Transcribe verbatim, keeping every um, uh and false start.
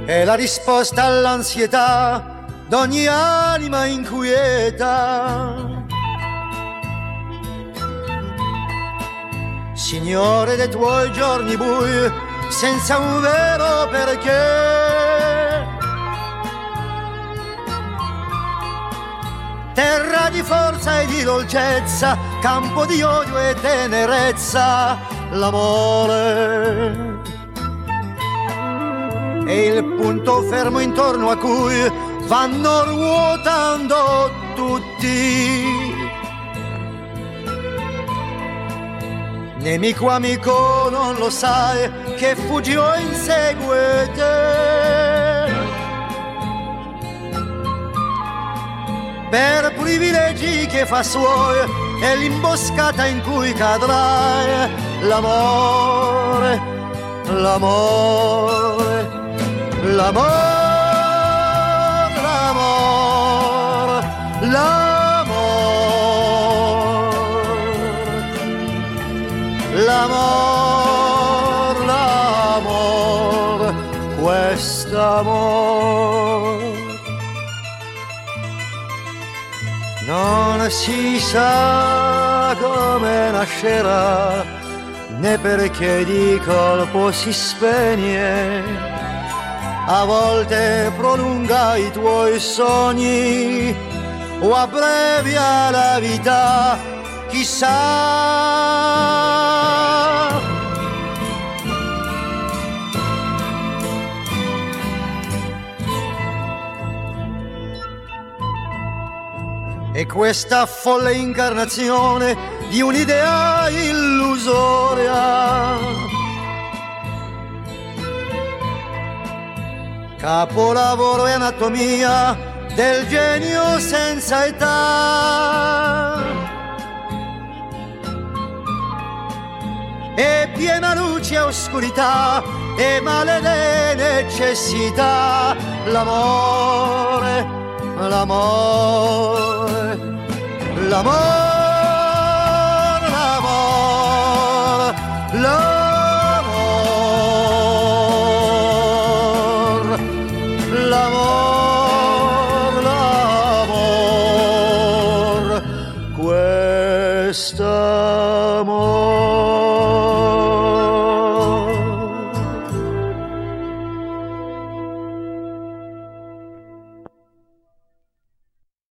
è la risposta all'ansietà d'ogni anima inquieta. Signore dei tuoi giorni bui, senza un vero perché, terra di forza e di dolcezza, campo di odio e tenerezza, l'amore è il punto fermo intorno a cui vanno ruotando tutti. Nemico amico non lo sai che fuggi o insegue te, per privilegi che fa suoi è l'imboscata in cui cadrai. L'amore, l'amore, l'amore, l'amore, l'amore, l'amor, l'amor, quest'amor non si sa come nascerà, né perché di colpo si spegne. A volte prolunga i tuoi sogni o abbrevia la vita, chissà. E questa folle incarnazione di un'idea illusoria, capolavoro e anatomia del genio senza età, e piena luce e oscurità e male le necessità. L'amore, l'amore, l'amore,